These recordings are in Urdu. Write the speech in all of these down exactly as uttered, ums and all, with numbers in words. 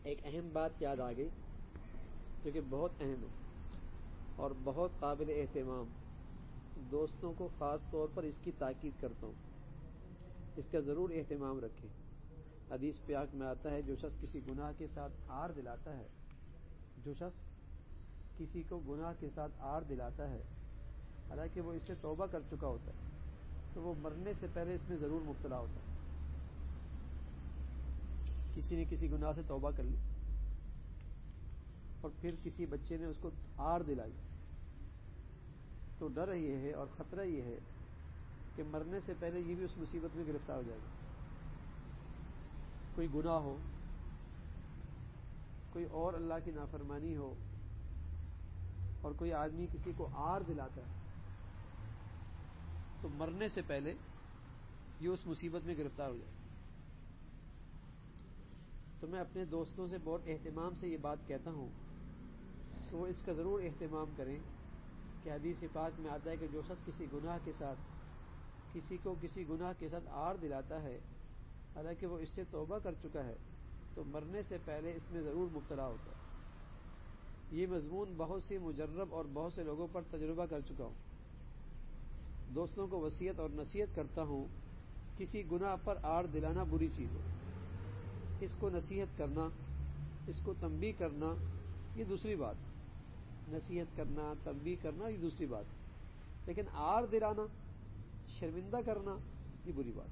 ایک اہم بات یاد آ گئی جو کہ بہت اہم ہے اور بہت قابل اہتمام. دوستوں کو خاص طور پر اس کی تاکید کرتا ہوں، اس کا ضرور اہتمام رکھیں. حدیث پاک میں آتا ہے جو شخص کسی گناہ کے ساتھ آر دلاتا ہے جو شخص کسی کو گناہ کے ساتھ آر دلاتا ہے حالانکہ وہ اس سے توبہ کر چکا ہوتا ہے تو وہ مرنے سے پہلے اس میں ضرور مبتلا ہوتا ہے. کسی نے کسی گناہ سے توبہ کر لی اور پھر کسی بچے نے اس کو آر دلائی تو ڈر یہ ہے اور خطرہ یہ ہے کہ مرنے سے پہلے یہ بھی اس مصیبت میں گرفتار ہو جائے گا. کوئی گناہ ہو، کوئی اور اللہ کی نافرمانی ہو اور کوئی آدمی کسی کو آر دلاتا ہے تو مرنے سے پہلے یہ اس مصیبت میں گرفتار ہو جائے گا. تو میں اپنے دوستوں سے بہت اہتمام سے یہ بات کہتا ہوں کہ وہ اس کا ضرور اہتمام کریں کہ حدیث پاک میں آتا ہے کہ جو شخص کسی گناہ کے ساتھ کسی کو کسی گناہ کے ساتھ آر دلاتا ہے حالانکہ وہ اس سے توبہ کر چکا ہے تو مرنے سے پہلے اس میں ضرور مبتلا ہوتا ہے. یہ مضمون بہت سی مجرب اور بہت سے لوگوں پر تجربہ کر چکا ہوں. دوستوں کو وصیت اور نصیحت کرتا ہوں کسی گناہ پر آڑ دلانا بری چیز ہے. اس کو نصیحت کرنا، اس کو تنبیہ کرنا یہ دوسری بات. نصیحت کرنا، تنبیہ کرنا یہ دوسری بات، لیکن آڑ دلانا، شرمندہ کرنا یہ بری بات.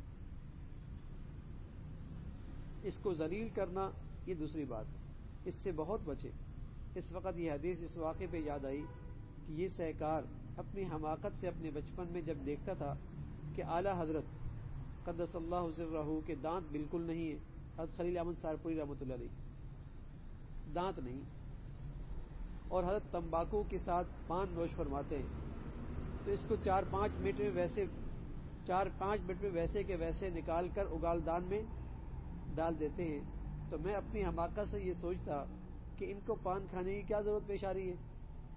اس کو ذلیل کرنا یہ دوسری بات. اس سے بہت بچے. اس وقت یہ حدیث اس واقعے پہ یاد آئی کہ یہ سہکار اپنی حماقت سے اپنے بچپن میں جب دیکھتا تھا کہ اعلی حضرت قدس اللہ سرہ کے دانت بالکل نہیں ہے، حضرت خلیل احمد سہارپوری رحمۃ اللہ علیہ دانت نہیں، اور حضرت تمباکو کے ساتھ پان نوش فرماتے ہیں تو اس کو چار پانچ منٹ میں ویسے چار پانچ منٹ میں ویسے کے ویسے نکال کر اگال دان میں ڈال دیتے ہیں. تو میں اپنی حماقت سے یہ سوچتا کہ ان کو پان کھانے کی کیا ضرورت پیش آ رہی ہے.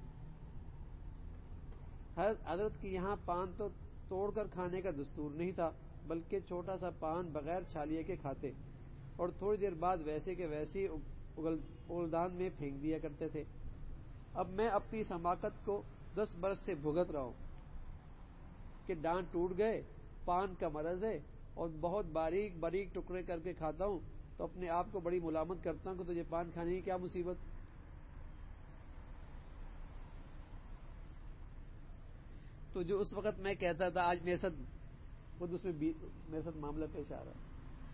حضرت کے یہاں پان تو توڑ کر کھانے کا دستور نہیں تھا بلکہ چھوٹا سا پان بغیر چھالیے کے کھاتے اور تھوڑی دیر بعد ویسے کے ویسے اگلدان میں پھینک دیا کرتے تھے. اب میں اپنی اس حماقت کو دس برس سے بھگت رہا ہوں کہ دانت ٹوٹ گئے، پان کا مرض ہے اور بہت باریک باریک ٹکڑے کر کے کھاتا ہوں تو اپنے آپ کو بڑی ملامت کرتا ہوں کہ تجھے پان کھانے کی کیا مصیبت. تو جو اس وقت میں کہتا تھا آج میرے ساتھ خود اس میں میرے ساتھ معاملہ پیش آ رہا ہے.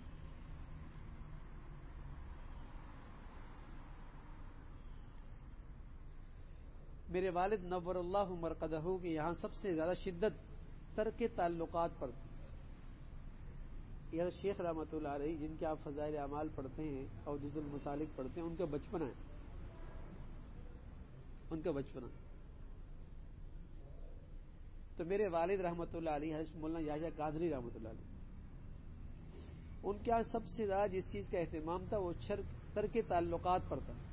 میرے والد نور اللہ مرقدہ کے یہاں سب سے زیادہ شدت ترک تعلقات پر تھی. یہ شیخ رحمۃ اللہ علیہ جن کے آپ فضائل اعمال پڑھتے ہیں اور جز المسالک پڑھتے ہیں ان کا بچپنا ہے ان کا بچپنا تو میرے والد رحمۃ اللہ علیہ حضرت مولانا یحییٰ قادری رحمۃ اللہ علیہ ان کے یہاں سب سے زیادہ جس چیز کا اہتمام تھا وہ ترک تعلقات پر تھا.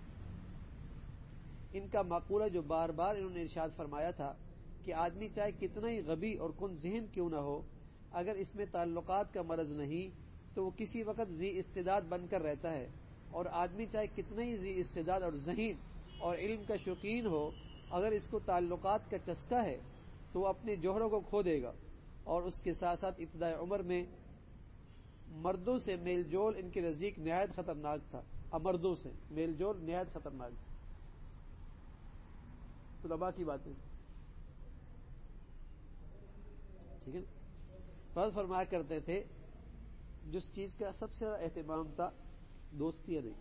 ان کا مقولہ جو بار بار انہوں نے ارشاد فرمایا تھا کہ آدمی چاہے کتنا ہی غبی اور کن ذہن کیوں نہ ہو، اگر اس میں تعلقات کا مرض نہیں تو وہ کسی وقت ذی استعداد بن کر رہتا ہے. اور آدمی چاہے کتنا ہی ذی استعداد اور ذہین اور علم کا شوقین ہو، اگر اس کو تعلقات کا چسکا ہے تو وہ اپنے جوہروں کو کھو دے گا. اور اس کے ساتھ ساتھ ابتدائی عمر میں مردوں سے میل جول ان کے نزدیک نہایت خطرناک تھا. اب مردوں سے میل جول نہایت خطرناک تھا. طلباء کی باتیں ٹھیک ہے نا. فرض فرمایا کرتے تھے جس چیز کا سب سے زیادہ اہتمام تھا دوستیاں نہیں،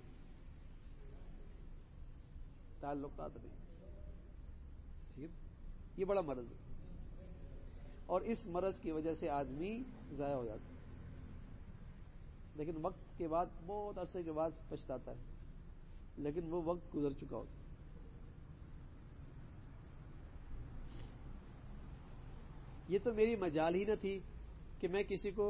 تعلقات نہیں. ٹھیک ہے، یہ بڑا مرض ہے اور اس مرض کی وجہ سے آدمی ضائع ہو جاتا ہے، لیکن وقت کے بعد بہت عرصے کے بعد پچھتاتا ہے، لیکن وہ وقت گزر چکا ہوتا ہے. یہ تو میری مجال ہی نہ تھی کہ میں کسی کو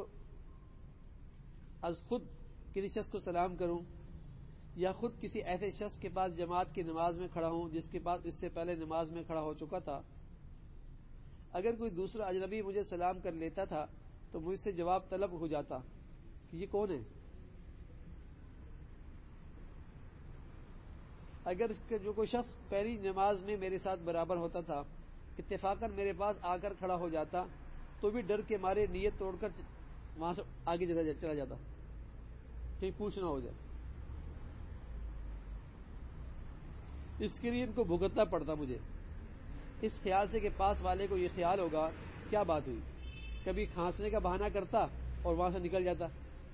از خود کسی شخص کو سلام کروں یا خود کسی ایسے شخص کے پاس جماعت کی نماز میں کھڑا ہوں جس کے پاس اس سے پہلے نماز میں کھڑا ہو چکا تھا. اگر کوئی دوسرا اجنبی مجھے سلام کر لیتا تھا تو مجھ سے جواب طلب ہو جاتا کہ یہ کون ہے. اگر اس کا جو کوئی شخص پہلی نماز میں میرے ساتھ برابر ہوتا تھا اتفاقاً میرے پاس آ کر کھڑا ہو جاتا تو بھی ڈر کے مارے نیت توڑ کر وہاں سے آگے چلا جاتا کہیں پوچھنا ہو جائے. اس کے لیے ان کو بھگتنا پڑتا مجھے اس خیال سے کہ پاس والے کو یہ خیال ہوگا کیا بات ہوئی. کبھی کھانسنے کا بہانہ کرتا اور وہاں سے نکل جاتا,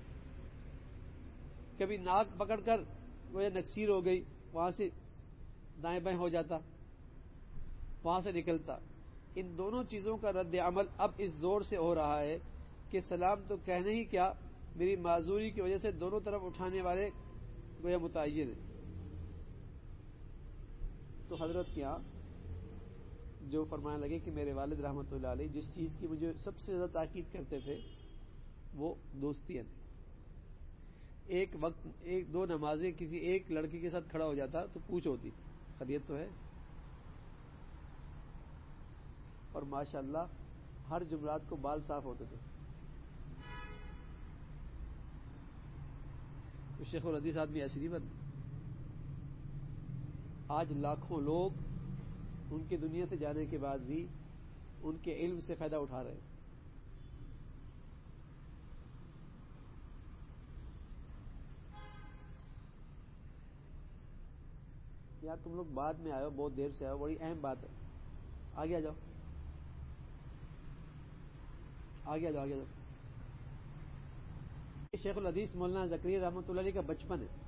کبھی ناک پکڑ کر وہ نکسیر ہو گئی وہاں سے دائیں بائیں ہو جاتا, وہاں سے نکلتا. ان دونوں چیزوں کا رد عمل اب اس زور سے ہو رہا ہے کہ سلام تو کہنے ہی کیا میری معذوری کی وجہ سے دونوں طرف اٹھانے والے گویا متعین ہیں. تو حضرت کیا جو فرمانے لگے کہ میرے والد رحمۃ اللہ علیہ جس چیز کی مجھے سب سے زیادہ تاکید کرتے تھے وہ دوستی ہے. ایک وقت ایک دو نمازیں کسی ایک لڑکی کے ساتھ کھڑا ہو جاتا تو پوچھ ہوتی خیریت تو ہے, اور ماشاءاللہ ہر جمعرات کو بال صاف ہوتے تھے. تو شیخ الحدیث آدمی ایسی نہیں بنتی. آج لاکھوں لوگ ان کی دنیا سے جانے کے بعد بھی ان کے علم سے فائدہ اٹھا رہے ہیں. یار تم لوگ بعد میں آئے ہو, بہت دیر سے آئے ہو, بڑی اہم بات ہے. آگے آ جاؤ آگے آ جاؤ آگے آ جاؤ. شیخ الحدیث مولانا زکریا رحمۃ اللہ علیہ کا بچپن ہے.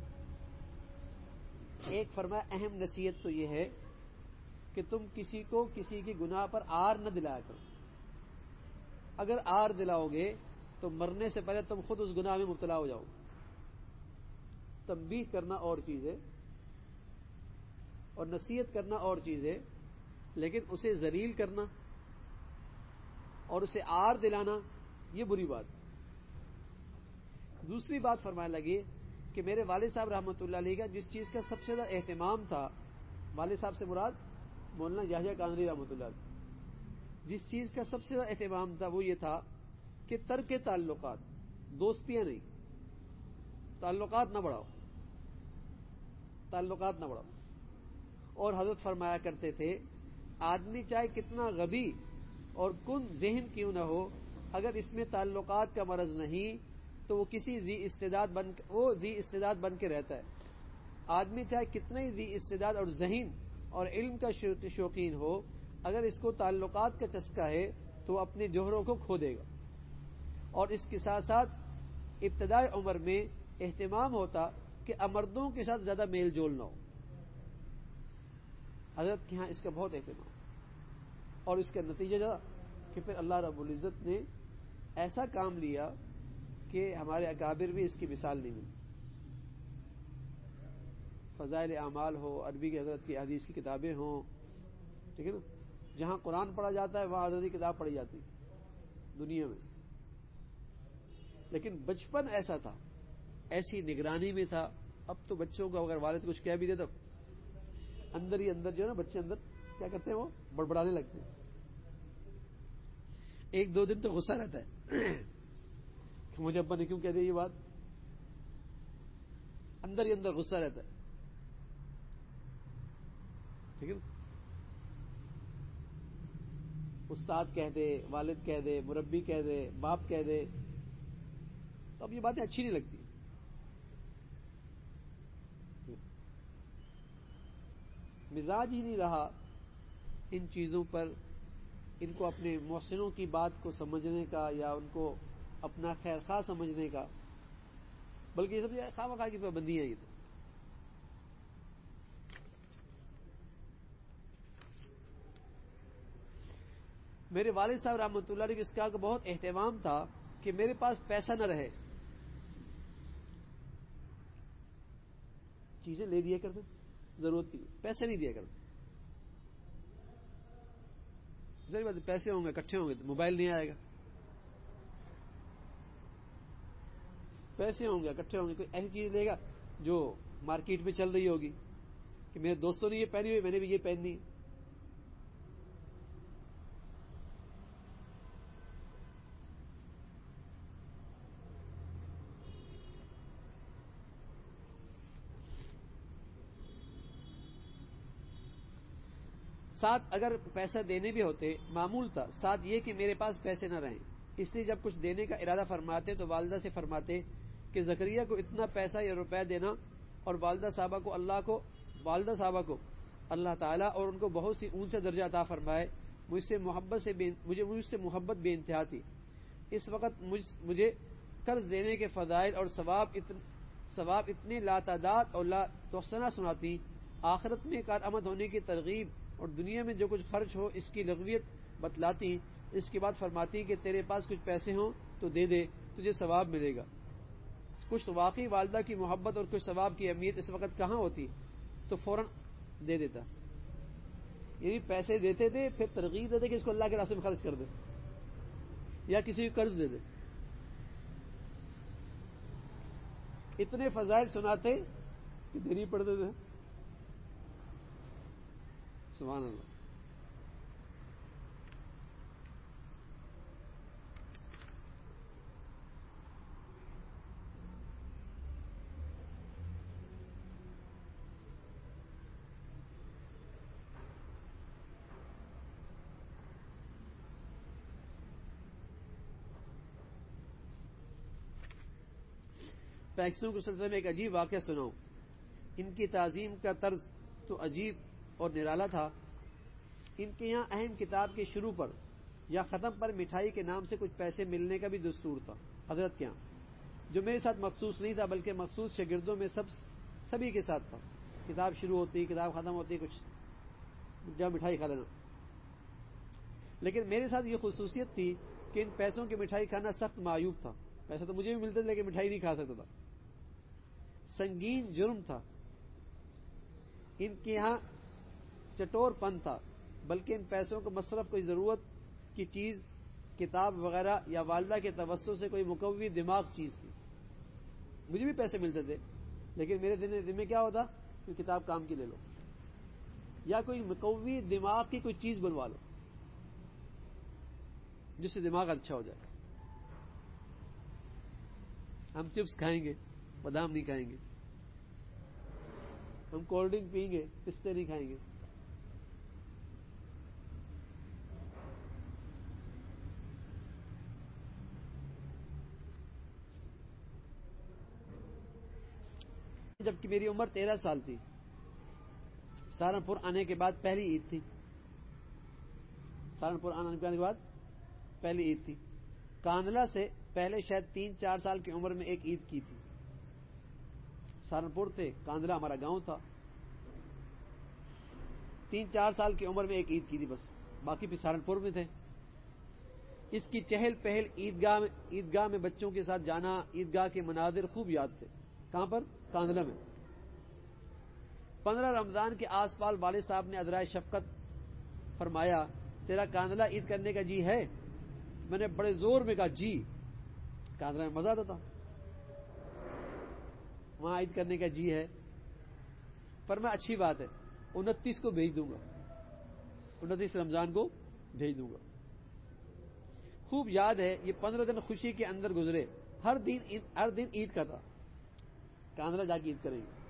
ایک فرمایا اہم نصیحت تو یہ ہے کہ تم کسی کو کسی کی گناہ پر آر نہ دلایا کرو. اگر آر دلاؤ گے تو مرنے سے پہلے تم خود اس گناہ میں مبتلا ہو جاؤ. تنبیہ کرنا اور چیز ہے اور نصیحت کرنا اور چیز ہے, لیکن اسے ذلیل کرنا اور اسے آر دلانا یہ بری بات. دوسری بات فرمانے لگی کہ میرے والد صاحب رحمۃ اللہ علیہ کا جس چیز کا سب سے زیادہ اہتمام تھا, والد صاحب سے مراد مولانا یحییٰ قادری رحمۃ اللہ علیہ, جس چیز کا سب سے زیادہ اہتمام تھا وہ یہ تھا کہ ترک تعلقات, دوستیاں نہیں, تعلقات نہ بڑھاؤ, تعلقات نہ بڑھاؤ. اور حضرت فرمایا کرتے تھے آدمی چاہے کتنا غبی اور کن ذہن کیوں نہ ہو, اگر اس میں تعلقات کا مرض نہیں تو وہ کسی ذی استعداد بن وہ ذی استعداد بن کے رہتا ہے. آدمی چاہے کتنا ہی ذی استعداد اور ذہین اور علم کا شوقین ہو, اگر اس کو تعلقات کا چسکا ہے تو وہ اپنے جوہروں کو کھو دے گا. اور اس کے ساتھ ساتھ ابتدائی عمر میں اہتمام ہوتا کہ مردوں کے ساتھ زیادہ میل جول نہ ہو. حضرت کے ہاں اس کا بہت اہتمام, اور اس کا نتیجہ تھا کہ پھر اللہ رب العزت نے ایسا کام لیا کہ ہمارے اکابر بھی اس کی مثال نہیں ملی. فضائل اعمال ہو, عربی کی حضرت کی حدیث کی کتابیں ہوں, ٹھیک ہے نا, جہاں قرآن پڑھا جاتا ہے وہاں حضرت کی کتاب پڑھی جاتی دنیا میں. لیکن بچپن ایسا تھا, ایسی نگرانی میں تھا. اب تو بچوں کو اگر والد کچھ کہہ بھی دے تو اندر ہی اندر جو ہے نا بچے اندر کیا کرتے ہیں وہ بڑبڑانے لگتے ہیں. ایک دو دن تو غصہ رہتا ہے کہ مجھے ابا نے کیوں کہہ دیا یہ بات, اندر ہی اندر غصہ رہتا ہے. ٹھیک ہے نا, استاد کہہ دے, والد کہہ دے, مربی کہہ دے, باپ کہہ دے, تو اب یہ باتیں اچھی نہیں لگتی. مزاج ہی نہیں رہا ان چیزوں پر, ان کو اپنے محسنوں کی بات کو سمجھنے کا یا ان کو اپنا خیر خواہ سمجھنے کا, بلکہ یہ سب خواہ مخواہ کی پابندی ہے. یہ تو میرے والد صاحب رحمۃ اللہ علیہ اس کا بہت اہتمام تھا کہ میرے پاس پیسہ نہ رہے, چیزیں لے دیا کرتے, ضرورت کی پیسے نہیں دیا کرتے. ضروری بات پیسے ہوں گے اکٹھے ہوں گے تو موبائل نہیں آئے گا, پیسے ہوں گے اکٹھے ہوں گے کوئی ایسی چیز لے گا جو مارکیٹ میں چل رہی ہوگی کہ میرے دوستوں نے یہ پہنی ہوئی میں نے بھی یہ پہننی. ساتھ اگر پیسہ دینے بھی ہوتے معمول تھا، ساتھ یہ کہ میرے پاس پیسے نہ رہیں، اس لیے جب کچھ دینے کا ارادہ فرماتے تو والدہ سے فرماتے کہ زکریہ کو اتنا پیسہ یا روپے دینا، اور والدہ صاحبہ کو اللہ کو والدہ صاحبہ کو اللہ تعالیٰ اور ان کو بہت سی اونچا درجہ عطا فرمائے۔ مجھ سے محبت سے مجھے مجھ سے محبت بے انتہا تھی۔ اس وقت مجھے قرض دینے کے فضائل اور ثواب اتن ثواب اتنے لاتعداد اور لا تحصیٰ سناتی، آخرت میں کارآمد ہونے کی ترغیب اور دنیا میں جو کچھ خرچ ہو اس کی لغویت بتلاتی۔ اس کے بعد فرماتی کہ تیرے پاس کچھ پیسے ہوں تو دے دے، تجھے ثواب ملے گا۔ کچھ تو واقعی والدہ کی محبت اور کچھ ثواب کی اہمیت اس وقت کہاں ہوتی تو فوراً دے دیتا، یعنی پیسے دیتے تھے، پھر ترغیب دیتے کہ اس کو اللہ کے راستے میں خرچ کر دے یا کسی کو قرض دے دے۔ اتنے فضائل سناتے کہ دینی پڑتے تھے۔ سبحان اللہ۔ پیکسوں کے سلسلے میں ایک عجیب واقعہ سناؤں۔ ان کی تعظیم کا طرز تو عجیب اور نرالا تھا۔ ان کے یہاں اہم کتاب کے شروع پر یا ختم پر مٹھائی کے نام سے کچھ پیسے ملنے کا بھی دستور تھا حضرت کے یہاں، جو میرے ساتھ مخصوص نہیں تھا بلکہ مخصوص شاگردوں میں سب سبھی کے ساتھ تھا۔ کتاب شروع ہوتی، کتاب ختم ہوتی، کچھ جب مٹھائی کھا لینا۔ لیکن میرے ساتھ یہ خصوصیت تھی کہ ان پیسوں کی مٹھائی کھانا سخت معیوب تھا۔ پیسے تو مجھے بھی ملتے تھے لیکن مٹھائی نہیں کھا سکتا تھا، سنگین جرم تھا۔ ان کے یہاں چٹور پن تھا، بلکہ ان پیسوں کو مصرف کوئی ضرورت کی چیز، کتاب وغیرہ یا والدہ کے توسط سے کوئی مقوی دماغ چیز تھی۔ مجھے بھی پیسے ملتے تھے لیکن میرے دل میں کیا ہوتا کہ کتاب کام کی لے لو یا کوئی مقوی دماغ کی کوئی چیز بنوا لو جس سے دماغ اچھا ہو جائے۔ ہم چپس کھائیں گے، بادام نہیں کھائیں گے، ہم کولڈ ڈرنک پئیں گے، پستے نہیں کھائیں گے۔ جبکہ میری عمر تیرہ سال تھی، سہارنپور آنے کے بعد پہلی عید تھی۔ سہارنپور آنے کے بعد پہلی عید تھی۔ کاندھلا سے پہلے شاید تین چار سال کی عمر میں ایک عید کی تھی۔ سہارنپور تھے، کاندھلا ہمارا گاؤں تھا، تین چار سال کی عمر میں ایک عید کی تھی بس، باقی پھر سہارنپور میں تھے۔ اس کی چہل پہل عیدگاہ میں عیدگاہ میں بچوں کے ساتھ جانا، عیدگاہ کے مناظر خوب یاد تھے۔ کہاں پر؟ کاندھلا میں۔ پندرہ رمضان کے آس پاس والد صاحب نے ادرائے شفقت فرمایا، تیرا کاندھلا عید کرنے کا جی ہے؟ میں نے بڑے زور میں کہا جی۔ کاندھلا میں مزہ آتا تھا، وہاں عید کرنے کا جی ہے۔ فرمایا اچھی بات ہے، انتیس کو بھیج دوں گا، انتیس رمضان کو بھیج دوں گا۔ خوب یاد ہے یہ پندرہ دن خوشی کے اندر گزرے، ہر دن ہر دن عید کا تھا، کاندھلا جا کے عید کریں گے۔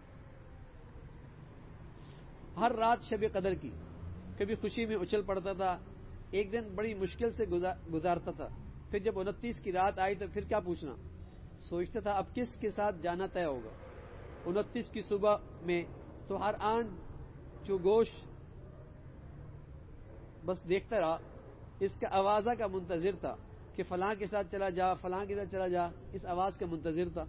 ہر رات شب قدر کی، کبھی خوشی میں اچھل پڑتا تھا، ایک دن بڑی مشکل سے گزارتا تھا، پھر جب انتیس کی رات آئی تو پھر کیا پوچھنا، سوچتا تھا اب کس کے ساتھ جانا طے ہوگا۔ انتیس کی صبح میں تو ہر آن چو گوش بس دیکھتا رہا، اس کا آوازہ کا منتظر تھا کہ فلاں کے ساتھ چلا جا، فلاں کے ساتھ چلا جا، اس آواز کا منتظر تھا۔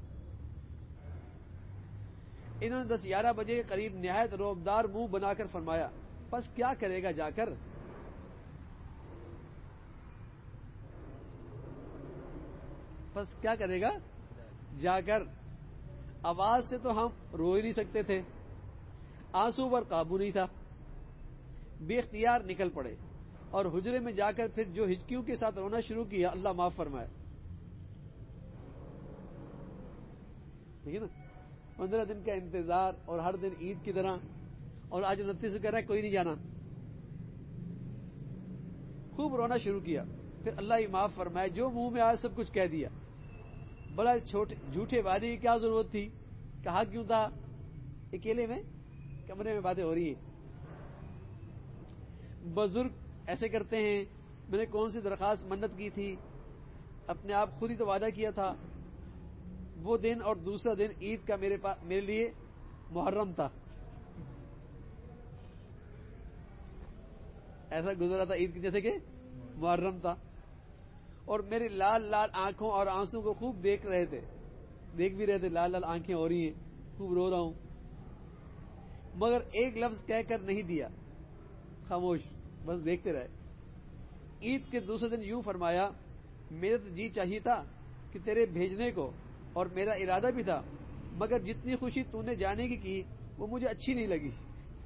انہوں نے دس گیارہ بجے کے قریب نہایت روبدار منہ بنا کر فرمایا، بس کیا کرے گا جا کر؟ بس کیا کرے گا جا کر؟ آواز سے تو ہم رو ہی نہیں سکتے تھے، آنسو پر قابو نہیں تھا، بے اختیار نکل پڑے اور حجرے میں جا کر پھر جو ہچکیوں کے ساتھ رونا شروع کیا، اللہ معاف فرمائے۔ ٹھیک ہے نا، پندرہ دن کا انتظار اور ہر دن عید کی طرح، اور آج انتیس سے کہہ رہا ہے کوئی نہیں جانا۔ خوب رونا شروع کیا، پھر اللہ ہی معاف فرمائے، جو منہ میں آج سب کچھ کہہ دیا۔ بڑا چھوٹے جھوٹے وعدے کی کیا ضرورت تھی، کہا کیوں تھا؟ اکیلے میں کمرے میں باتیں ہو رہی ہیں۔ بزرگ ایسے کرتے ہیں، میں نے کون سی درخواست منت کی تھی، اپنے آپ خود ہی تو وعدہ کیا تھا. وہ دن اور دوسرا دن عید کا میرے پاس میرے لیے محرم تھا. ایسا گزرا تھا عید کی جیسے کہ محرم تھا. اور میری لال لال آنکھوں اور آنسوں کو خوب دیکھ رہے تھے، دیکھ بھی رہے تھے، لال لال آنکھیں ہو رہی ہیں، خوب رو رہا ہوں، مگر ایک لفظ کہہ کر نہیں دیا، خاموش، بس دیکھتے رہے. عید کے دوسرے دن یوں فرمایا، میرا تو جی چاہیے تھا کہ تیرے بھیجنے کو، اور میرا ارادہ بھی تھا، مگر جتنی خوشی تو نے جانے کی کی وہ مجھے اچھی نہیں لگی.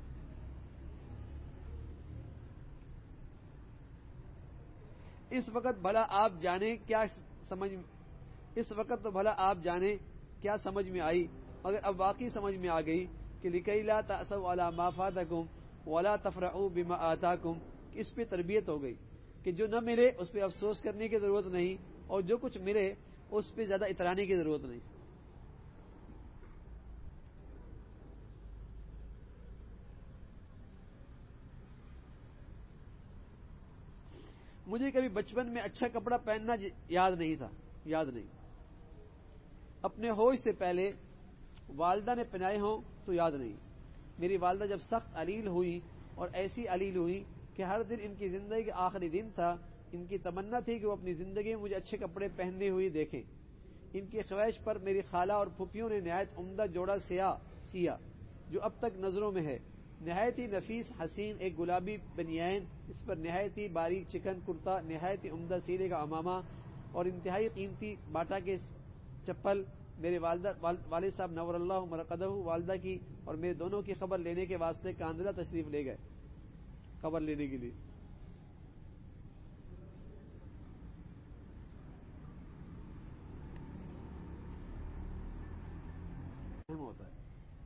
اس وقت بھلا آپ جانے کیا سمجھ اس وقت تو بھلا آپ جانے کیا سمجھ میں آئی، مگر اب واقعی سمجھ میں آ گئی کہ لکی لا تأسوا علی ما فاتکم ولا تفرحوا بما آتاکم، اس پہ تربیت ہو گئی کہ جو نہ ملے اس پہ افسوس کرنے کی ضرورت نہیں، اور جو کچھ ملے اس پہ زیادہ اترانے کی ضرورت نہیں. مجھے کبھی بچپن میں اچھا کپڑا پہننا یاد نہیں تھا یاد نہیں اپنے ہوش سے پہلے والدہ نے پہنائے ہوں تو یاد نہیں. میری والدہ جب سخت علیل ہوئی، اور ایسی علیل ہوئی کہ ہر دن ان کی زندگی کا آخری دن تھا، ان کی تمنا تھی کہ وہ اپنی زندگی میں مجھے اچھے کپڑے پہننے ہوئے دیکھیں. ان کی خواہش پر میری خالہ اور پھوپھیوں نے نہایت عمدہ جوڑا سیا سیا جو اب تک نظروں میں ہے. نہایت ہی نفیس حسین ایک گلابی بنیان، اس پر نہایت ہی باریک چکن کرتا، نہایت ہی عمدہ سیرے کا امامہ، اور انتہائی قیمتی باٹا کے چپل. میرے والدہ والد صاحب نور اللہ مرقدہ والدہ کی اور میرے دونوں کی خبر لینے کے واسطے کاندلہ تشریف لے گئے، خبر لینے کے لیے. اہم ہوتا ہے،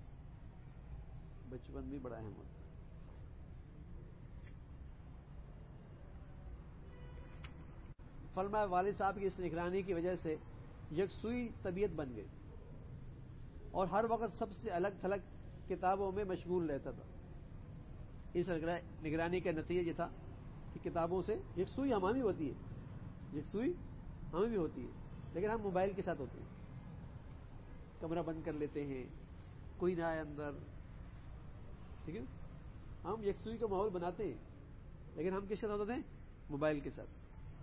بچپن بھی بڑا اہم ہوتا ہے. فرمایا والد صاحب کی اس نگرانی کی وجہ سے یکسوئی طبیعت بن گئی، اور ہر وقت سب سے الگ تھلگ کتابوں میں مشغول رہتا تھا. اس نگرانی کا نتیجہ یہ تھا کہ کتابوں سے یکسوئی ہماری ہوتی ہے، یکسوئی ہمیں بھی ہوتی ہے، لیکن ہم موبائل کے ساتھ ہوتے ہیں. کمرہ بند کر لیتے ہیں، کوئی نہ آئے اندر، ٹھیک ہے. ہم یکسوئی کا ماحول بناتے ہیں، لیکن ہم کس کے ساتھ ہوتے ہیں؟ موبائل کے ساتھ.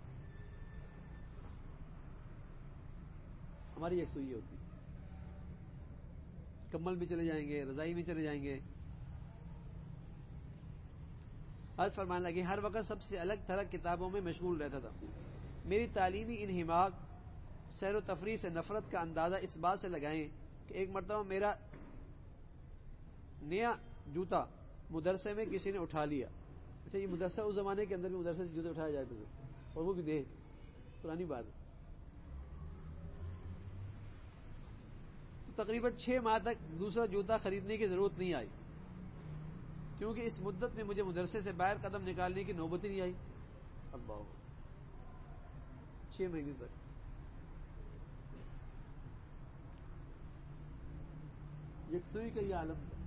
ہماری یکسوئی ہوتی ہے. کمبل بھی چلے جائیں گے، رضائی بھی چلے جائیں گے. حضرت فرمانے لگے ہر وقت سب سے الگ تھلگ کتابوں میں مشغول رہتا تھا. میری تعلیمی انہماک، سیر و تفریح سے نفرت کا اندازہ اس بات سے لگائیں کہ ایک مرتبہ میرا نیا جوتا مدرسے میں کسی نے اٹھا لیا. اچھا، یہ مدرسہ اس زمانے کے اندر بھی مدرسے سے جوتے اٹھائے جاتے تھے، اور وہ بھی دے پرانی بات ہے. تو تقریباً چھ ماہ تک دوسرا جوتا خریدنے کی ضرورت نہیں آئی، کیونکہ اس مدت میں مجھے مدرسے سے باہر قدم نکالنے کی نوبت ہی نہیں آئی. اللہ، چھ مہینے تک. یکسوئی کا یہ عالم تھا.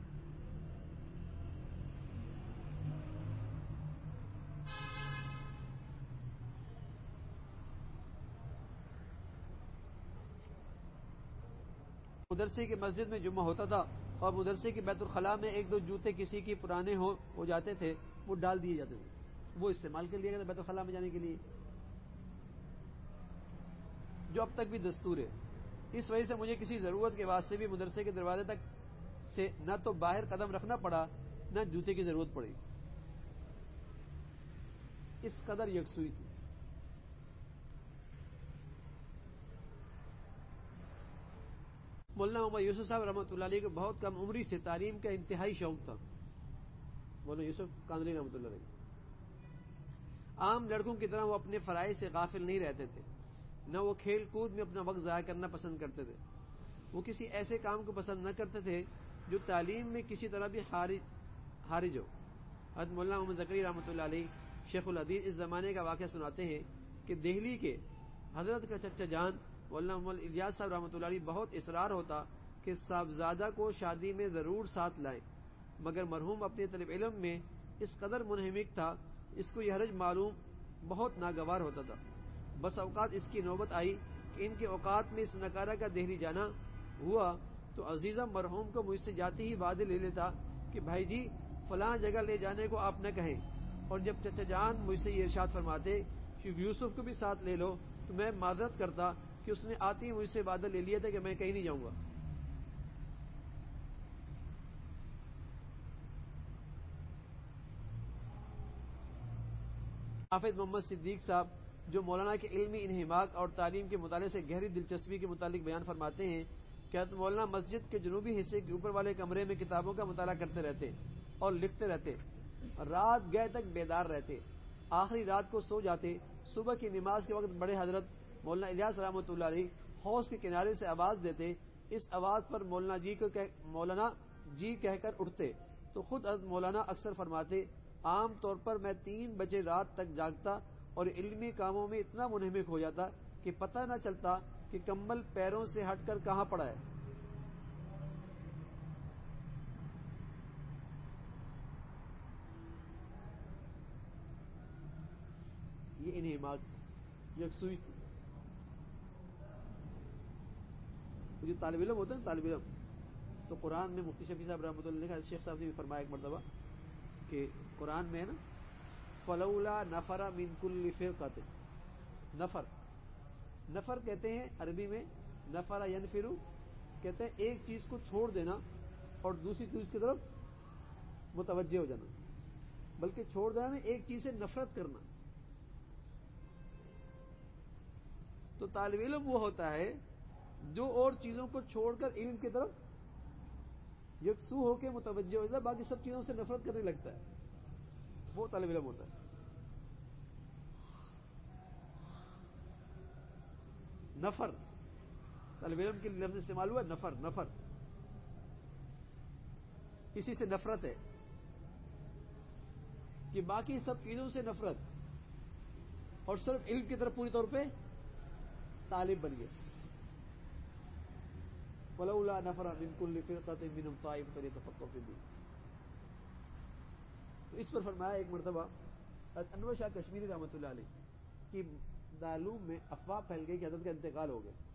مدرسے کی مسجد میں جمعہ ہوتا تھا، اور مدرسے کی بیت الخلاء میں ایک دو جوتے کسی کی پرانے ہو ہو جاتے تھے، وہ ڈال دیے جاتے تھے، وہ استعمال کر لیا گیا تھا بیت الخلاء میں جانے کے لیے، جو اب تک بھی دستور ہے. اس وجہ سے مجھے کسی ضرورت کے واسطے بھی مدرسے کے دروازے تک سے نہ تو باہر قدم رکھنا پڑا، نہ جوتے کی ضرورت پڑی. اس قدر یکسوئی تھی. مولانا محمد یوسف صاحب رحمۃ اللہ علیہ کو بہت کم عمری سے تعلیم کا انتہائی شوق تھا. مولانا یوسف کاندلی رحمۃ اللہ علیہ عام لڑکوں کی طرح وہ اپنے فرائض سے غافل نہیں رہتے تھے، نہ وہ کھیل کود میں اپنا وقت ضائع کرنا پسند کرتے تھے. وہ کسی ایسے کام کو پسند نہ کرتے تھے جو تعلیم میں کسی طرح بھی حارج ہو. حضرت مولانا محمد زکریا رحمۃ اللہ علیہ شیخ الحدیث اس زمانے کا واقعہ سناتے ہیں کہ دہلی کے حضرت کا چچا جان مولانا محمد الیاس صاحب رحمۃ اللہ علیہ بہت اصرار ہوتا کہ صاحبزادہ کو شادی میں ضرور ساتھ لائیں، مگر مرحوم اپنے طلب علم میں اس قدر منہمک تھا اس کو یہ حرج معلوم بہت ناگوار ہوتا تھا۔ بس اوقات اس کی نوبت آئی کہ ان کے اوقات میں اس نکارہ کا دہلی جانا ہوا تو عزیزہ مرحوم کو مجھ سے جاتے ہی وعدے لے لیتا کہ بھائی جی فلاں جگہ لے جانے کو آپ نہ کہیں، اور جب چچا جان مجھ سے یہ ارشاد فرماتے کہ یوسف کو بھی ساتھ لے لو تو میں معذرت کرتا کہ اس نے آتے ہی مجھ سے وعدہ لے لیا تھا کہ میں کہیں نہیں جاؤں گا۔ حافظ محمد صدیق صاحب جو مولانا کے علمی انہماک اور تعلیم کے مطالعے سے گہری دلچسپی کے متعلق بیان فرماتے ہیں کہ حضرت مولانا مسجد کے جنوبی حصے کے اوپر والے کمرے میں کتابوں کا مطالعہ کرتے رہتے اور لکھتے رہتے، رات گئے تک بیدار رہتے، آخری رات کو سو جاتے۔ صبح کی نماز کے وقت بڑے حضرت مولانا الیاس رحمۃ اللہ علیہ حوض کے کنارے سے آواز دیتے، اس آواز پر مولانا جی کو کہ مولانا جی کہہ کر اٹھتے تو خود حضرت مولانا اکثر فرماتے عام طور پر میں تین بجے رات تک جاگتا اور علمی کاموں میں اتنا منہمک ہو جاتا کہ پتہ نہ چلتا کہ کمبل پیروں سے ہٹ کر کہاں پڑا ہے۔ یہ انہماک یکسوئی تھی۔ جو طالب علم ہوتا ہے نا طالب علم، تو قرآن میں مفتی شفیع صاحب رحمۃ اللہ علیہ شیخ صاحب نے بھی فرمایا ایک مرتبہ کہ قرآن میں ہے نا فلولا نفر من کل فرقۃ، نفر نفر کہتے ہیں عربی میں، نفر ینفرو کہتے ہیں ایک چیز کو چھوڑ دینا اور دوسری چیز کی طرف متوجہ ہو جانا، بلکہ چھوڑ دینا ایک چیز سے نفرت کرنا۔ تو طالب علم وہ ہوتا ہے جو اور چیزوں کو چھوڑ کر علم کی طرف یکسو ہو کے متوجہ ہو جاتا ہے، باقی سب چیزوں سے نفرت کرنے لگتا ہے، وہ طالب علم ہوتا ہے۔ نفر طالب علم کے لفظ استعمال ہوا، نفر نفر اسی سے نفرت ہے کہ باقی سب چیزوں سے نفرت اور صرف علم کی طرف پوری طور پہ طالب بن گیا۔ فلولا نفر من كل فرقة منهم طائفة ليتفقهوا في الدين۔ تو اس پر فرمایا ایک مرتبہ انور شاہ کشمیری رحمۃ اللہ علیہ کہ دارالعلوم میں افواہ پھیل گئی کہ حضرت کا انتقال ہو گیا،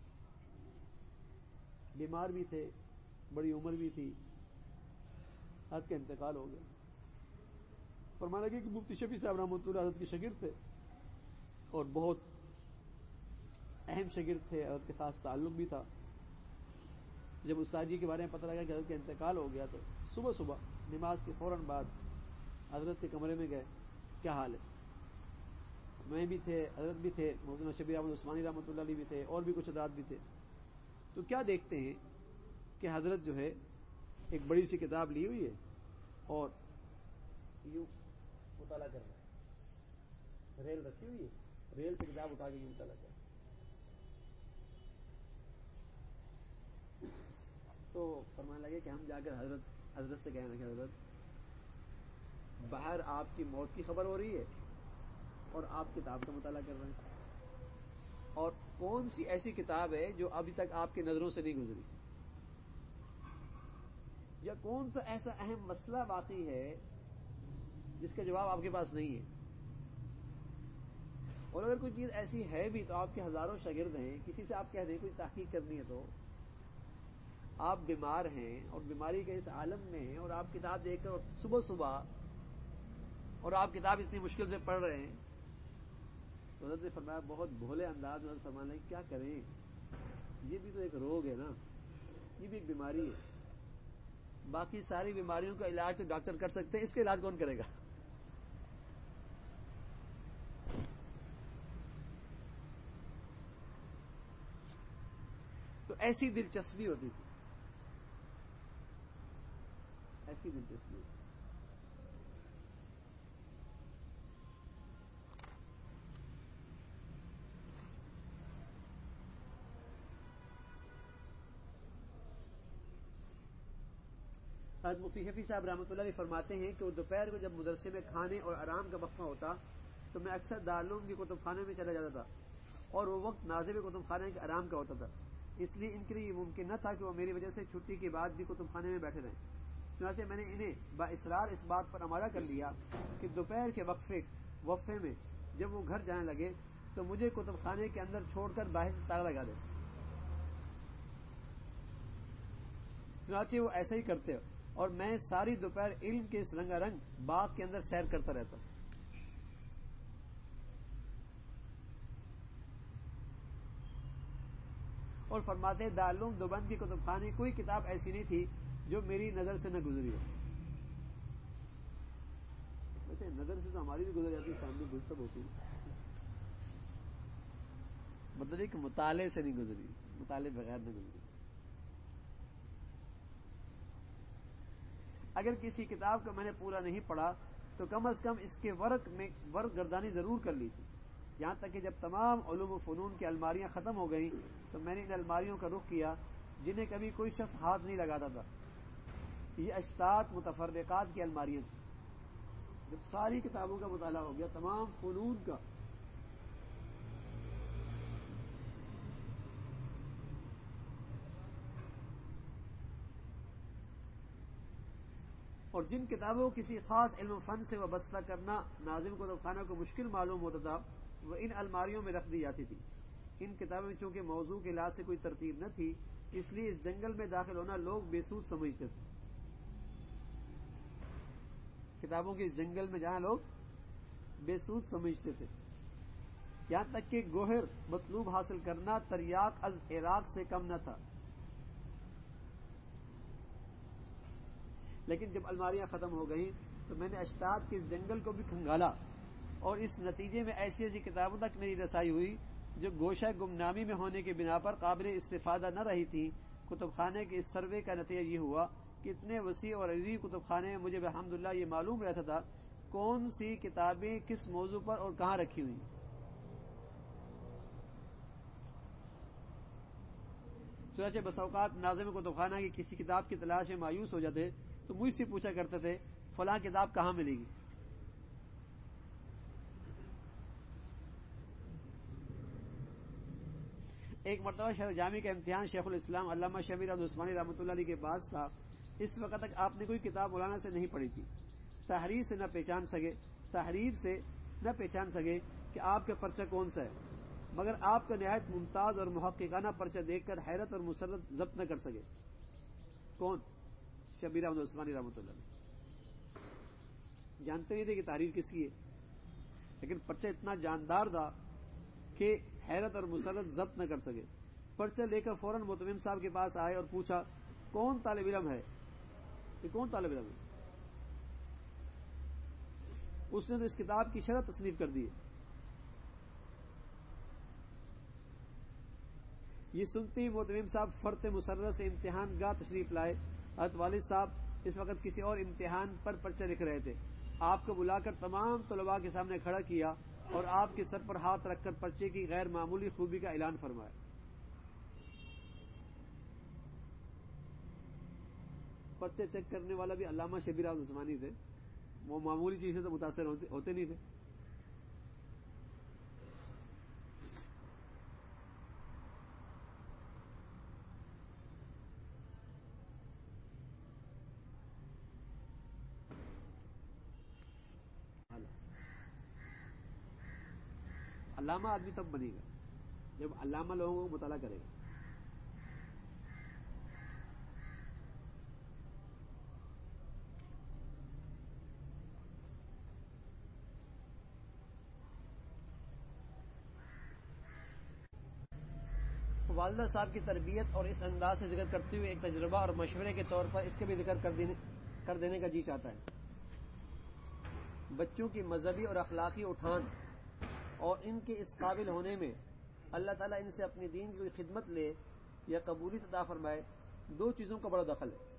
بیمار بھی تھے، بڑی عمر بھی تھی، حضرت کا انتقال ہو گیا۔ فرمانے لگے کہ مفتی شفیع صاحب رحمۃ اللہ حضرت کے شاگرد تھے اور بہت اہم شاگرد تھے، حضرت کے ساتھ تعلق بھی تھا۔ جب استاد جی کے بارے میں پتہ لگا کہ حضرت کا انتقال ہو گیا تو صبح صبح نماز کے فوراً بعد حضرت کے کمرے میں گئے، کیا حال ہے؟ میں بھی تھے، حضرت بھی تھے، مولانا شبیر احمد عثمانی رحمۃ اللہ علیہ بھی تھے، اور بھی کچھ حضرات بھی تھے۔ تو کیا دیکھتے ہیں کہ حضرت جو ہے ایک بڑی سی کتاب لی ہوئی ہے اور یوں مطالعہ کر رہے ہیں، ریل رکھی ہوئی ہے، ریل سے کتاب اٹھا کے یوں مطالعہ کر رہے ہیں۔ تو فرمانے لگے کہ ہم جا کر حضرت حضرت سے کہنے لگے حضرت باہر آپ کی موت کی خبر ہو رہی ہے اور آپ کتاب کا مطالعہ کر رہے ہیں، اور کون سی ایسی کتاب ہے جو ابھی تک آپ کی نظروں سے نہیں گزری، یا کون سا ایسا اہم مسئلہ باقی ہے جس کا جواب آپ کے پاس نہیں ہے؟ اور اگر کوئی چیز ایسی ہے بھی تو آپ کے ہزاروں شاگرد ہیں، کسی سے آپ کہہ دیں کوئی تحقیق کرنی ہے تو آپ بیمار ہیں اور بیماری کے اس عالم میں ہیں اور آپ کتاب دیکھ کر صبح صبح اور آپ کتاب اتنی مشکل سے پڑھ رہے ہیں، تو حضرت نے فرمایا بہت بھولے انداز میں فرمانے لگے کیا کریں، یہ بھی تو ایک روگ ہے نا، یہ بھی ایک بیماری ہے، باقی ساری بیماریوں کا علاج تو ڈاکٹر کر سکتے ہیں، اس کا علاج کون کرے گا؟ تو ایسی دلچسپی ہوتی تھی، ایسی دلچسپی ہوتی تھی۔ حضرت مفتی شفیع صاحب رحمۃ اللہ علیہ فرماتے ہیں کہ وہ دوپہر کو جب مدرسے میں کھانے اور آرام کا وقفہ ہوتا تو میں اکثر دارالعلوم کے کتب خانے میں چلا جاتا تھا، اور وہ وقت ناظم کتب خانے کے آرام کا ہوتا تھا، اس لیے ان کے لیے یہ ممکن نہ تھا کہ وہ میری وجہ سے چھٹی کے بعد بھی کتب خانے میں بیٹھے رہیں۔ چنانچہ میں نے انہیں با اصرار اس بات پر آمادہ کر لیا کہ دوپہر کے وقفے وقفے میں جب وہ گھر جانے لگے تو مجھے کتب خانے کے اندر چھوڑ کر باہر سے تالا لگا دے. چنانچہ وہ ایسا ہی کرتے اور میں ساری دوپہر علم کے اس رنگا رنگ باغ کے اندر سیر کرتا رہتا ہوں. اور فرماتے ہیں دارالعلوم دیوبند کی کتب خانے کوئی کتاب ایسی نہیں تھی جو میری نظر سے نہ گزری ہو. ویسے نظر سے تو ہماری بھی گزر جاتی، سامنے بھول سب ہوتی ہے، مطلب کہ مطالعے سے نہیں گزری، مطالعے بغیر نہ گزری. اگر کسی کتاب کو میں نے پورا نہیں پڑھا تو کم از کم اس کے ورق میں ورق گردانی ضرور کر لی تھی. یہاں تک کہ جب تمام علوم و فنون کی الماریاں ختم ہو گئیں تو میں نے ان الماریوں کا رخ کیا جنہیں کبھی کوئی شخص ہاتھ نہیں لگاتا تھا. یہ اشتات متفرقات کی الماریاں تھیں. جب ساری کتابوں کا مطالعہ ہو گیا، تمام فنون کا، اور جن کتابوں کسی خاص علم و فن سے وابستہ کرنا ناظم کتب خانہ کو مشکل معلوم ہوتا تھا، وہ ان الماریوں میں رکھ دی جاتی تھی. ان کتابوں میں چونکہ موضوع کے لحاظ سے کوئی ترتیب نہ تھی، اس لیے اس جنگل میں داخل ہونا لوگ بے سود سمجھتے تھے. کتابوں کے اس جنگل میں جانا لوگ بے سود سمجھتے تھے. یہاں تک کہ گوہر مطلوب حاصل کرنا تریاق از عراق سے کم نہ تھا. لیکن جب الماریاں ختم ہو گئیں تو میں نے اشتات کے اس جنگل کو بھی کھنگالا، اور اس نتیجے میں ایسی ایسی کتابوں تک میری رسائی ہوئی جو گوشہ گمنامی میں ہونے کی بنا پر قابل استفادہ نہ رہی تھی. کتب خانے کے اس سروے کا نتیجہ یہ ہوا کہ اتنے وسیع اور عظیم کتب خانے میں مجھے الحمدللہ یہ معلوم رہتا تھا کون سی کتابیں کس موضوع پر اور کہاں رکھی ہوئی. چنانچہ بس اوقات ناظم کتب خانہ کی کسی کتاب کی تلاش میں مایوس ہو جاتے تو مجھ سے پوچھا کرتے تھے فلاں کتاب کہاں ملے گی. ایک مرتبہ شرح جامع کا امتحان شیخ الاسلام علامہ شبیر احمد عثمانی رحمۃ اللہ علیہ کے پاس تھا. اس وقت تک آپ نے کوئی کتاب مولانا سے نہیں پڑھی تھی. تحریر سے نہ پہچان سکے تحریر سے نہ پہچان سکے کہ آپ کا پرچہ کون سا ہے، مگر آپ کا نہایت ممتاز اور محققانہ پرچہ دیکھ کر حیرت اور مسرت ضبط نہ کر سکے. کون؟ شبیر احمد عثمانی رحمۃ اللہ علیہ. جانتے نہیں تھے کہ تحریر کس کی ہے، لیکن پرچہ اتنا جاندار تھا کہ حیرت اور مسرت ضبط نہ کر سکے. پرچہ لے کر فوراً متمم صاحب کے پاس آئے اور پوچھا کون طالب علم ہے، یہ کون طالب علم ہے؟ اس نے تو اس کتاب کی شرح تصنیف کر دی. یہ سنتے ہی متمم صاحب فرت مسرت سے امتحان گاہ تشریف لائے. حضرت والد صاحب اس وقت کسی اور امتحان پر پرچہ لکھ رہے تھے. آپ کو بلا کر تمام طلباء کے سامنے کھڑا کیا اور آپ کے سر پر ہاتھ رکھ کر پرچے کی غیر معمولی خوبی کا اعلان فرمایا. پرچے چیک کرنے والا بھی علامہ شبیر احمد عثمانی تھے. وہ معمولی چیزیں تو متاثر ہوتے, ہوتے نہیں تھے. علامہ آدمی تب بنے گا جب علامہ لوگوں کو مطالعہ کرے گا. والدہ صاحب کی تربیت اور اس انداز سے ذکر کرتے ہوئے ایک تجربہ اور مشورے کے طور پر اس کے بھی ذکر کر دینے, کر دینے کا جی چاہتا ہے. بچوں کی مذہبی اور اخلاقی اٹھان اور ان کے اس قابل ہونے میں اللہ تعالیٰ ان سے اپنی دین کی کوئی خدمت لے یا قبولیت عطا فرمائے، دو چیزوں کا بڑا دخل ہے.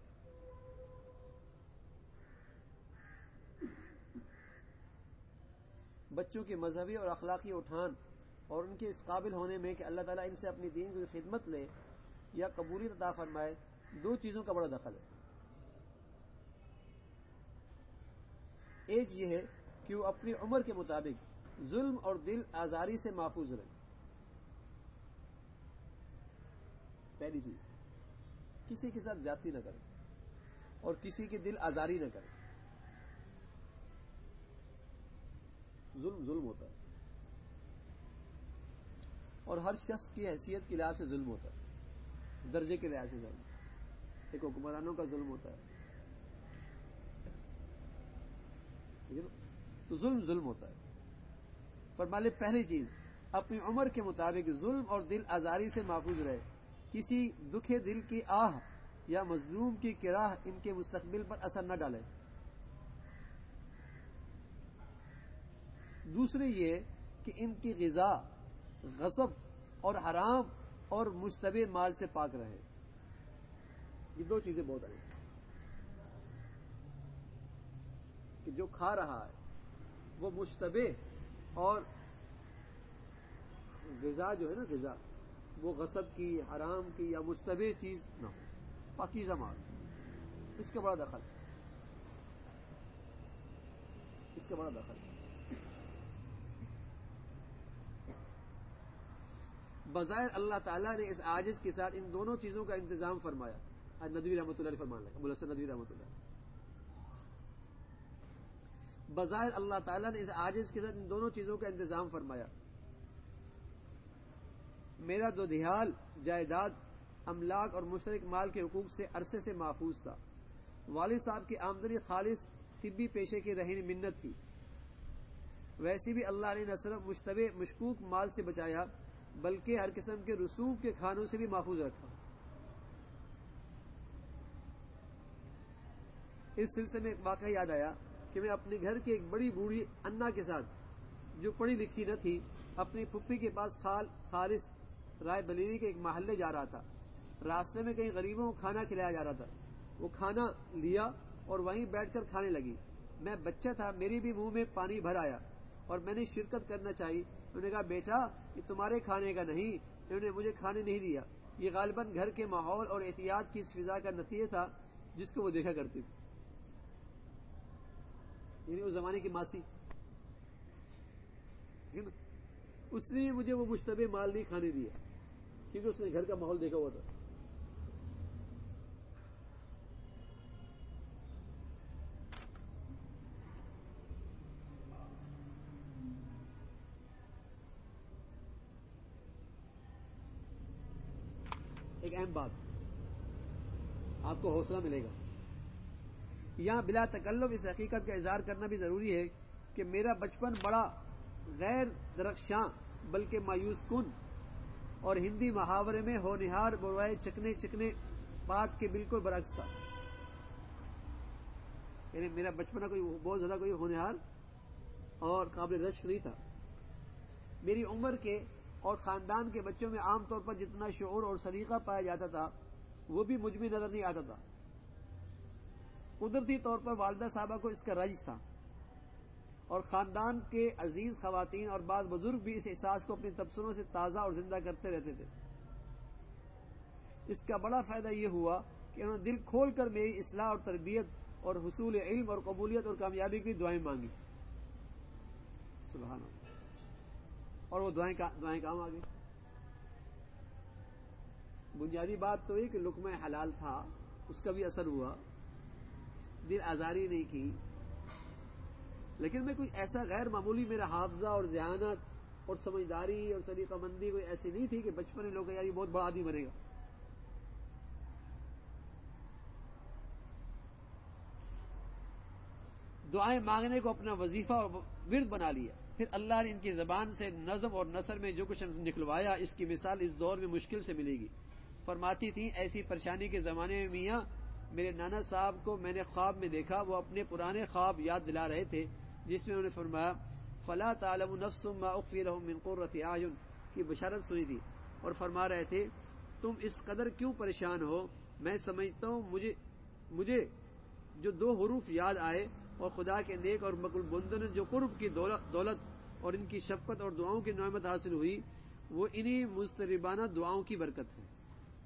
بچوں کی مذہبی اور اخلاقی اٹھان اور ان کے اس قابل ہونے میں کہ اللہ تعالیٰ ان سے اپنی دین کی خدمت لے یا قبولیت عطا فرمائے، دو چیزوں کا بڑا دخل ہے. ایک یہ ہے کہ وہ اپنی عمر کے مطابق ظلم اور دل آزاری سے محفوظ رہیں. پہلی چیز، کسی کے ساتھ زیادتی نہ کریں اور کسی کی دل آزاری نہ کریں. ظلم ظلم ہوتا ہے، اور ہر شخص کی حیثیت کے لحاظ سے ظلم ہوتا ہے، درجے کے لحاظ سے ظلم. ایک حکمرانوں کا ظلم ہوتا ہے، ٹھیک ہے نا؟ تو ظلم ظلم ہوتا ہے. فرمالے پہلی چیز اپنی عمر کے مطابق ظلم اور دل آزاری سے محفوظ رہے، کسی دکھے دل کی آہ یا مظلوم کی کراہ ان کے مستقبل پر اثر نہ ڈالے. دوسری یہ کہ ان کی غذا غصب اور حرام اور مشتبہ مال سے پاک رہے. یہ دو چیزیں بہت اہم ہیں کہ جو کھا رہا ہے وہ مشتبہ اور غذا جو ہے نا غذا وہ غصب کی، حرام کی یا مشتبہ چیز نہ ہو، پاکیزہ مال. اس کا بڑا دخل اس کا بڑا دخل بظاہر اللہ تعالیٰ نے اس عاجز کے ساتھ ان دونوں چیزوں کا انتظام فرمایا. ندوی رحمۃ اللہ علیہ فرمان لگا، ملسن ندوی رحمۃ اللہ. بظاہر اللہ تعالیٰ نے اس عاجز کے ساتھ ان دونوں چیزوں کا انتظام فرمایا. میرا دو دھیال جائیداد املاک اور مشترک مال کے حقوق سے عرصے سے محفوظ تھا. والد صاحب کی آمدنی خالص طبی پیشے کی رہین منت تھی. ویسے بھی اللہ نے نہ صرف مشتبہ مشکوک مال سے بچایا بلکہ ہر قسم کے رسوب کے کھانوں سے بھی محفوظ رکھا. اس سلسلے میں ایک واقعہ یاد آیا کہ میں اپنے گھر کے ایک بڑی بوڑھی انا کے ساتھ جو پڑھی لکھی نہ تھی اپنی پھپھی کے پاس خال خالص رائے بلیری کے ایک محلے جا رہا تھا. راستے میں کئی غریبوں کو کھانا کھلایا جا رہا تھا. وہ کھانا لیا اور وہیں بیٹھ کر کھانے لگی. میں بچہ تھا، میری بھی منہ میں پانی بھر آیا اور میں نے شرکت کرنا چاہی. انہوں نے کہا بیٹا یہ تمہارے کھانے کا نہیں. انہوں نے مجھے کھانے نہیں دیا. یہ غالباً گھر کے ماحول اور احتیاط کی اس فضا کا نتیجہ تھا جس کو وہ دیکھا کرتی تھی. یعنی اس زمانے کی ماسی، ٹھیک ہے نا، اس نے مجھے وہ مشتبہ مال نہیں کھانے دیا کیونکہ اس نے گھر کا ماحول دیکھا ہوا تھا. ایک اہم بات آپ کو حوصلہ ملے گا یہاں بلا تکلف اس حقیقت کا اظہار کرنا بھی ضروری ہے کہ میرا بچپن بڑا غیر درخشاں بلکہ مایوس کن اور ہندی محاورے میں ہونہار بروائے چکنے چکنے بات کے بالکل برعکس تھا. یعنی میرا بچپنا کوئی بہت زیادہ کوئی ہونہار اور قابل رشک نہیں تھا. میری عمر کے اور خاندان کے بچوں میں عام طور پر جتنا شعور اور سلیقہ پایا جاتا تھا وہ بھی مجھ میں نظر نہیں آتا تھا. قدرتی طور پر والدہ صاحبہ کو اس کا رنج تھا اور خاندان کے عزیز خواتین اور بعض بزرگ بھی اس احساس کو اپنے تبصروں سے تازہ اور زندہ کرتے رہتے تھے. اس کا بڑا فائدہ یہ ہوا کہ انہوں نے دل کھول کر میری اصلاح اور تربیت اور حصول علم اور قبولیت اور کامیابی کی دعائیں مانگی. سبحان اللہ. اور وہ دعائیں دعائیں کام آ گئی. بنیادی بات تو یہ کہ لقمہ حلال تھا، اس کا بھی اثر ہوا، دل آزاری نہیں کی. لیکن میں کوئی ایسا غیر معمولی میرا حافظہ اور ذہانت اور سمجھداری اور سلیقہ مندی کوئی ایسی نہیں تھی کہ بچپن میں لوگ یار یہ بہت بڑا آدمی بنے گا. دعائیں مانگنے کو اپنا وظیفہ اور ورد بنا لیا. پھر اللہ نے ان کی زبان سے نظم اور نثر میں جو کچھ نکلوایا اس کی مثال اس دور میں مشکل سے ملے گی. فرماتی تھیں ایسی پریشانی کے زمانے میں میاں میرے نانا صاحب کو میں نے خواب میں دیکھا. وہ اپنے پرانے خواب یاد دلا رہے تھے جس میں انہوں نے فرمایا فلا تعلم نفس ما اخفی لهم من قرۃ اعین کی بشارت سنی تھی اور فرما رہے تھے تم اس قدر کیوں پریشان ہو، میں سمجھتا ہوں مجھے مجھے جو دو حروف یاد آئے اور خدا کے نیک اور مقبول بندوں نے جو قرب کی دولت اور ان کی شفقت اور دعاؤں کی نعمت حاصل ہوئی وہ انہی مضطربانہ دعاؤں کی برکت ہے.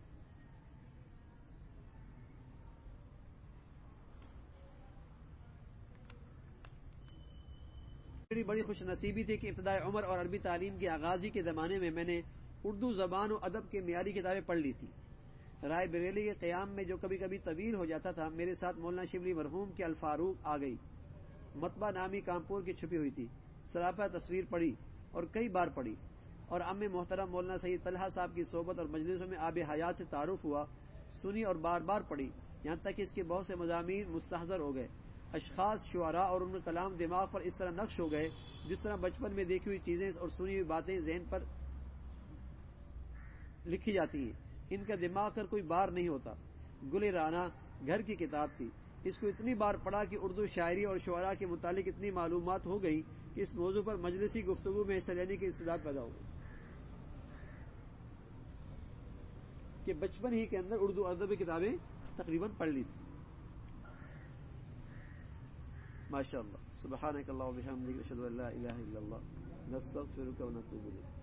میری بڑی خوش نصیبی تھی کہ ابتدائی عمر اور عربی تعلیم کی آغازی کے زمانے میں میں نے اردو زبان و ادب کی معیاری کتابیں پڑھ لی تھی. رائے بریلی کے قیام میں جو کبھی کبھی طویل ہو جاتا تھا میرے ساتھ مولانا شبلی مرحوم کے الفاروق آ گئی. مطبع نامی کانپور کی چھپی ہوئی تھی. سراپا تصویر پڑھی اور کئی بار پڑھی، اور ام محترم مولانا سید طلحہ صاحب کی صحبت اور مجلسوں میں آب حیات سے تعارف ہوا، سنی اور بار بار پڑھی، یہاں تک کہ اس کے بہت سے مضامین مستحضر ہو گئے۔ اشخاص، شعراء اور ان کا کلام دماغ پر اس طرح نقش ہو گئے جس طرح بچپن میں دیکھی ہوئی چیزیں اور سنی ہوئی باتیں ذہن پر لکھی جاتی ہیں، ان کا دماغ پر کوئی بار نہیں ہوتا۔ گل رانا گھر کی کتاب تھی، اس کو اتنی بار پڑھا کہ اردو شاعری اور شعراء کے متعلق اتنی معلومات ہو گئی کہ اس موضوع پر مجلسی گفتگو میں حصہ لینے کی استعداد پیدا ہو گئی کہ بچپن ہی کے اندر اردو ادبی کتابیں تقریباً پڑھ لی تھی۔ ماشاء اللہ، سبحانک اللہم و بحمدک، اشہد ان لا الہ الا اللہ، نستغفرک و نتوب الیک۔